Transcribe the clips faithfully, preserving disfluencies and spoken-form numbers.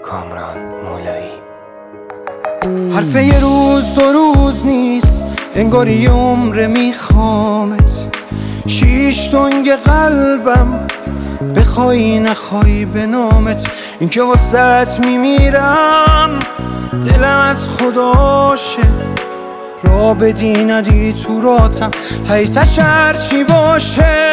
کامران مولایی. حرف یه روز دو روز نیست، انگاری یه عمره میخوامت. شیش تنگ قلبم بخوای نخوای به نامت. این که واسط میمیرم دلم از خداشه، را بدی ندی تو راتم تایی تشر چی باشه.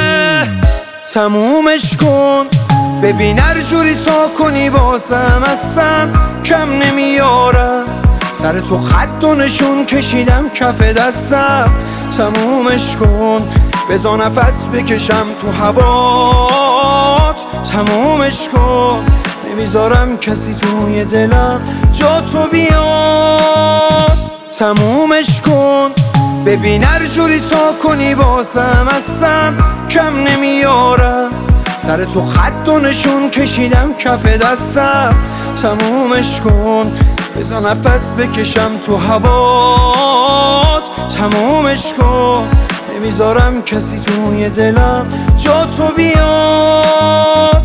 تمومش کن ببین هر جوری تا کنی بازم اصلا کم نمیارم. سر تو خط و نشون کشیدم کف دستم. تمومش کن بذار نفس بکشم تو هوات. تمومش کن نمیذارم کسی توی دلم جا تو بیاد. تمومش کن ببین هر جوری تا کنی بازم اصلا کم نمیارم. سر تو خط و نشون کشیدم کف دستم. تمومش کن بذار نفس بکشم تو هوات. تمومش کن نمیذارم کسی توی دلم جا تو بیاد.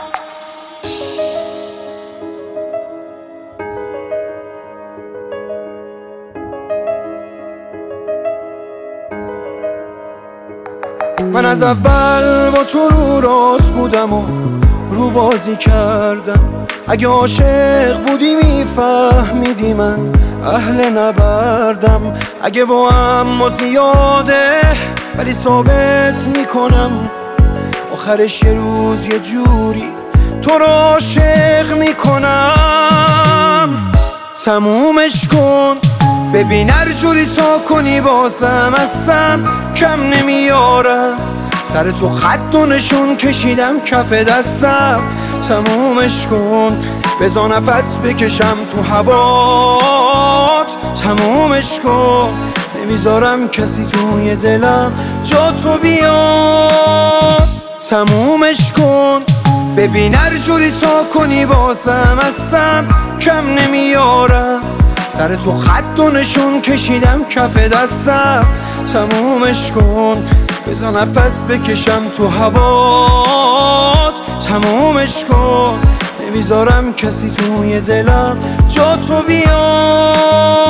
من از اول با تو رو راست بودم و رو بازی کردم. اگه عاشق بودی میفهمیدی من اهل نبردم. اگه با هم زیاده ولی ثابت میکنم آخرش یه روز یه جوری تو رو عاشق میکنم. تمومش کن ببین هر جوری تا کنی بازم اصلا کم نمیارم. سر تو خط و نشون کشیدم کف دستم. تمومش کن بذار نفس بکشم تو هوات. تمومش کن نمیذارم کسی توی دلم جا تو بیاد. تمومش کن ببین هر جوری تا کنی بازم اصلا کم نمیارم. سر تو خط و نشون کشیدم کف دستم. تمومش کن بذار نفس بکشم تو هوات. تمومش کن نمیذارم کسی توی دلم جا تو بیاد.